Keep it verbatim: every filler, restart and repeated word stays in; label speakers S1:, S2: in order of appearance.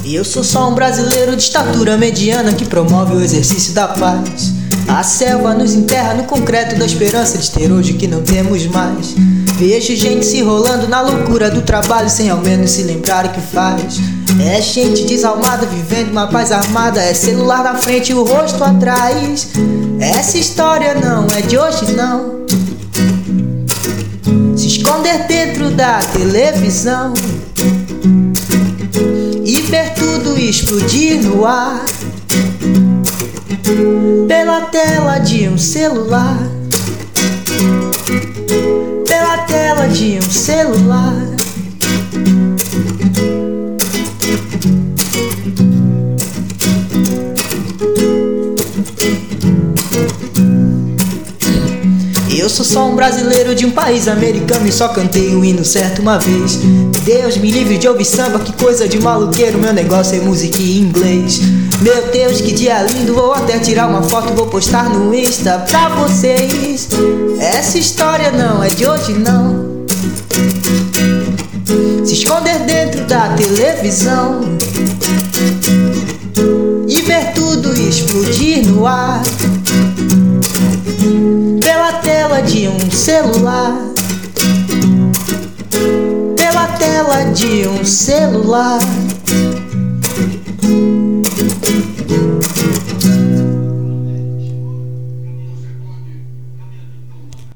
S1: Eu sou só um brasileiro de estatura mediana que promove o exercício da paz. A selva nos enterra no concreto da esperança de ter hoje que não temos mais. Vejo gente se rolando na loucura do trabalho sem ao menos se lembrar o que faz. É gente desalmada vivendo uma paz armada. É celular na frente e o rosto atrás. Essa história não é de hoje não. Se esconder dentro da televisão e ver tudo explodir no ar pela tela de um celular, pela tela de um celular. Eu sou só um brasileiro de um país americano e só cantei o hino certo uma vez. Deus me livre de ouvir samba, que coisa de maluqueiro. Meu negócio é música em inglês. Meu Deus, que dia lindo, vou até tirar uma foto, vou postar no Insta pra vocês. Essa história não é de hoje não. Se esconder dentro da televisão e ver tudo explodir no ar pela tela de um celular, pela tela de um celular.